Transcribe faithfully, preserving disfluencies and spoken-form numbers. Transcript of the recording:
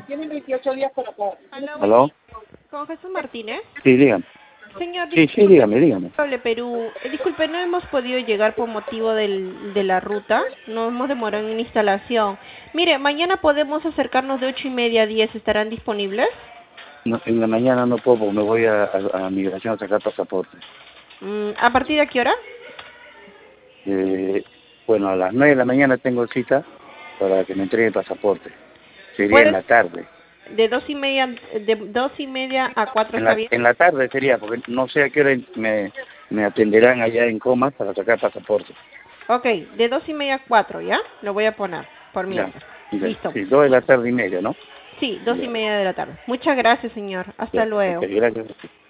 Tienen veintiocho días para pagar. ¿Aló? Con Jesús Martínez. Sí, dígame. Señor, Sí, sí, dígame, dígame. Hable Perú. Eh, disculpe, no hemos podido llegar por motivo del, de la ruta. No hemos demorado en instalación. Mire, mañana podemos acercarnos de ocho y media a diez. ¿Estarán disponibles? No, en la mañana no puedo porque me voy a, a, a migración a sacar pasaporte. Mm, ¿A partir de qué hora? Eh, bueno, a las nueve de la mañana tengo cita para que me entregue el pasaporte. Sería en ¿Puedes? la tarde. De dos y media, de dos y media a cuatro, En ¿está la, bien? en la tarde sería, porque no sé a qué hora me, me atenderán allá en Comas para sacar pasaporte. Ok, de dos y media a cuatro, ¿ya? Lo voy a poner por Ya, mientras. ya. Listo. Sí, dos de la tarde y media, ¿no? Sí, dos y Ya, media de la tarde. Muchas gracias, señor. Hasta ya. Ok, luego. gracias.